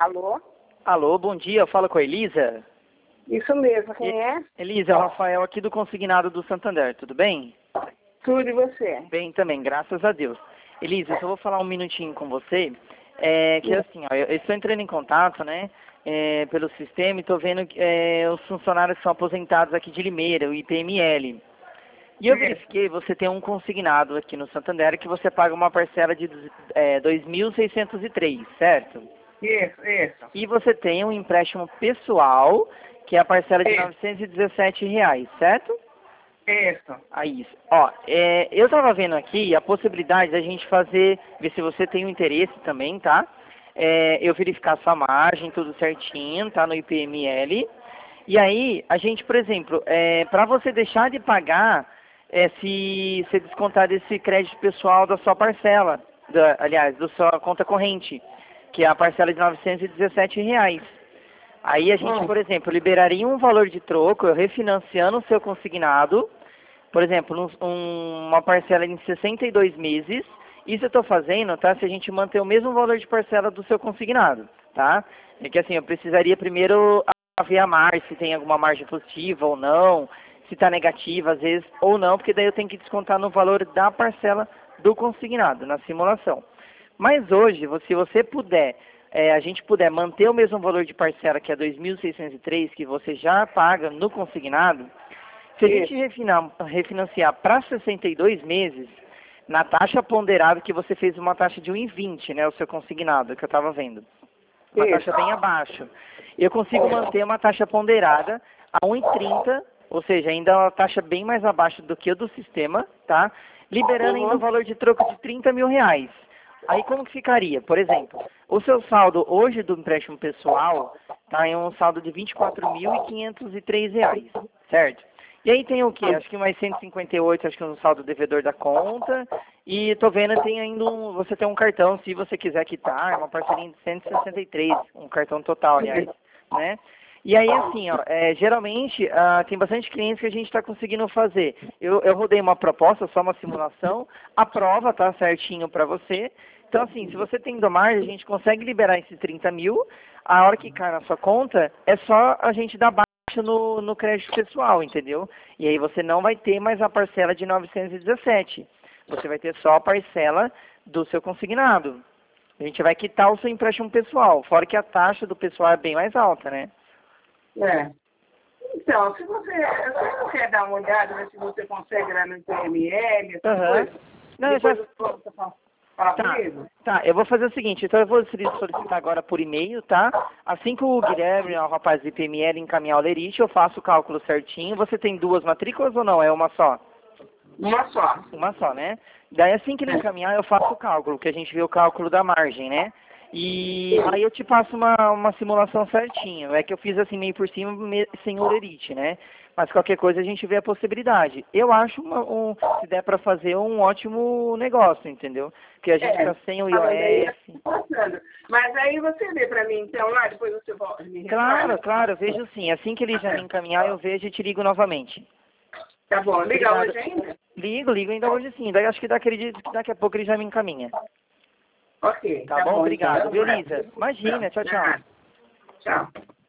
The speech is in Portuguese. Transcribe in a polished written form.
Alô? Alô, bom dia, eu falo com a Elisa. Isso mesmo, quem é? Elisa, é o Rafael aqui do Consignado do Santander, tudo bem? Tudo e você? Bem também, graças a Deus. Elisa, eu só vou falar um minutinho com você, que assim, ó, eu estou entrando em contato, né, pelo sistema e estou vendo os funcionários que são aposentados aqui de Limeira, o IPML. E eu verifiquei, você tem um consignado aqui no Santander que você paga uma parcela de 2.603, certo? Isso. E você tem um empréstimo pessoal, que é a parcela de R$ 917, certo? Isso. Aí, isso. Ó, eu estava vendo aqui a possibilidade da gente fazer, ver se você tem um interesse também, tá? Eu verificar sua margem, tudo certinho, tá? No IPML. E aí, a gente, por exemplo, para você deixar de pagar, se você descontar desse crédito pessoal da sua parcela, aliás, da sua conta corrente, que é a parcela de R$ 917. Aí a gente, por exemplo, liberaria um valor de troco, eu refinanciando o seu consignado, por exemplo, uma parcela em 62 meses. Isso eu estou fazendo, tá? Se a gente manter o mesmo valor de parcela do seu consignado, tá? É que assim, eu precisaria primeiro ver a margem, se tem alguma margem positiva ou não, se está negativa às vezes ou não, porque daí eu tenho que descontar no valor da parcela do consignado, na simulação. Mas hoje, se você puder, a gente puder manter o mesmo valor de parcela, que é 2.603, que você já paga no consignado, se a gente refinanciar para 62 meses, na taxa ponderada, que você fez uma taxa de 1,20, né, o seu consignado, que eu estava vendo. Uma taxa bem abaixo. Eu consigo manter uma taxa ponderada a 1,30, ou seja, ainda uma taxa bem mais abaixo do que a do sistema, tá? Liberando ainda o valor de troco de R$ 30 mil. Aí como que ficaria? Por exemplo, o seu saldo hoje do empréstimo pessoal está em um saldo de R$ 24.503, certo? E aí tem o quê? Acho que mais 158, acho que é um saldo devedor da conta. E tô vendo tem ainda você tem um cartão, se você quiser quitar, uma parcelinha de 163, um cartão total, aliás, né? E aí, assim, ó, geralmente tem bastante clientes que a gente está conseguindo fazer. Eu rodei uma proposta, só uma simulação, a prova tá certinho para você. Então, assim, se você tem margem, a gente consegue liberar esses 30 mil. A hora que cai na sua conta, é só a gente dar baixa no crédito pessoal, entendeu? E aí você não vai ter mais a parcela de 917. Você vai ter só a parcela do seu consignado. A gente vai quitar o seu empréstimo pessoal, fora que a taxa do pessoal é bem mais alta, né? Então, se você não quer dar uma olhada, ver se você consegue lá no IPML, essas coisas, não, depois você fala comigo. Tá, eu vou fazer o seguinte, então eu vou solicitar agora por e-mail, tá? Assim que o Guilherme, o rapaz do IPML, encaminhar o lerite, eu faço o cálculo certinho. Você tem duas matrículas ou não? É uma só? Uma só. Uma só, né? Daí assim que ele encaminhar, eu faço o cálculo, que a gente vê o cálculo da margem, né? E aí eu te passo uma simulação certinho. É que eu fiz assim meio por cima, sem o lerite, né? Mas qualquer coisa a gente vê a possibilidade. Eu acho, se der para fazer, um ótimo negócio, entendeu? Porque a gente tá sem o IOF. Mas aí você vê para mim, então, lá, depois você volta me Claro, eu vejo sim. Assim que ele já me encaminhar, eu vejo e te ligo novamente. Tá bom, liga hoje ainda? Ligo ainda hoje sim. Daí acho que acredito que daqui a pouco ele já me encaminha. Ok. Tá bom? Obrigado, então, viu, Lisa? Imagina, tchau. Tchau.